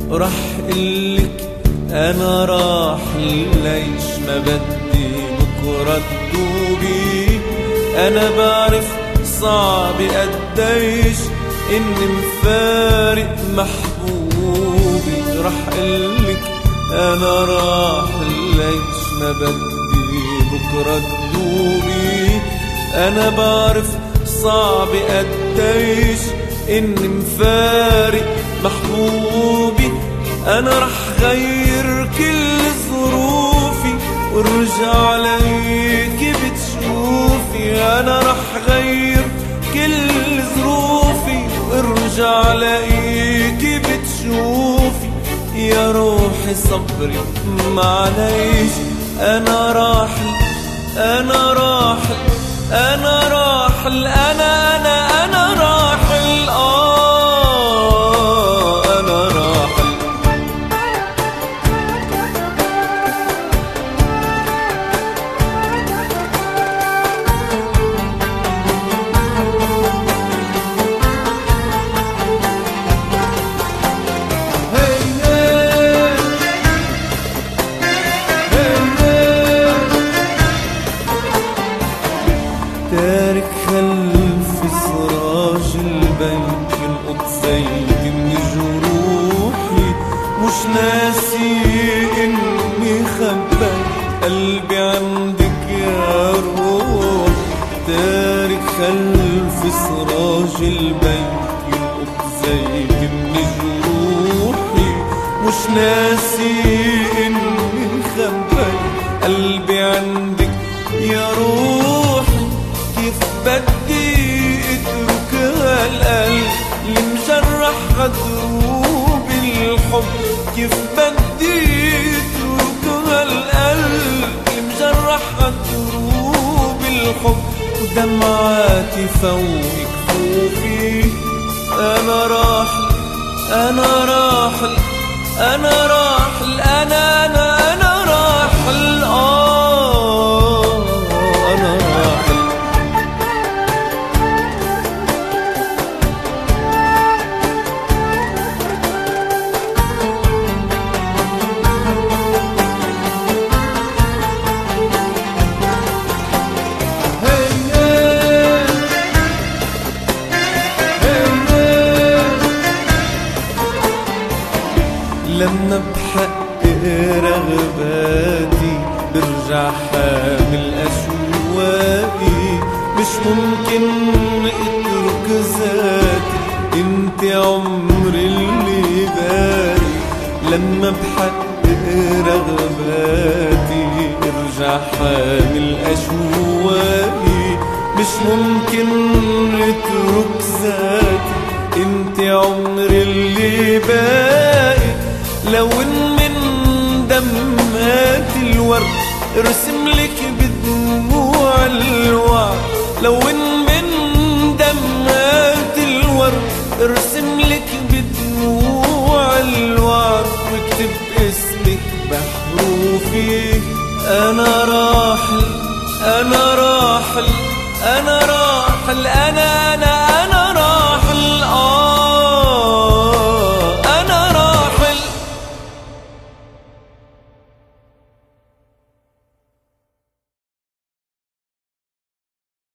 راح قلك انا راحل، ليش ما بدي بكرة تدوبي؟ انا بعرف صعب قديش اني مفارق محبوبي. راح قلك انا راحل، ليش ما بدي بكرة تدوبي؟ انا بعرف صعب قديش اني مفارق محبوبي. انا رح غير كل ظروفي وارجع ليكي بتشوفي. انا رح غير كل ظروفي وارجع ليكي بتشوفي. يا روحي صبري معليش، انا راحل انا راحل انا راحل انا راحل انا راحل. تارك خلف سراج البيت ينقض زيت من جروحي، مش ناسي اني خبيت قلبي عندك يا روح. تارك خلف سراج البيت ينقض زيت من جروحي، مش ناسي اني خبيت قلبي عندك يا روح. كيف بدي اترك هالقلب اللي مجرح دروب الحب؟ كيف بدي اترك هالقلب اللي مجرح دروب الحب؟ ودمعاتي فوق كفوفي. انا راحل انا راحل انا راحل انا راحل انا راحل. لما بحقق رغباتي برجع حامل أشواقي. مش ممكن اترك ذاتي، انت عمري اللي باقي. لما بحقق رغباتي برجع حامل أشواقي. مش ممكن اترك ذاتي، انت عمري اللي باقي. لو ان من دمات الورد ارسم لك بدموع الوعد. لو ان من دمات الورد ارسم لك بدموع الوعد، واكتب اسمك بحروفي. انا راحل انا راحل انا راحل انا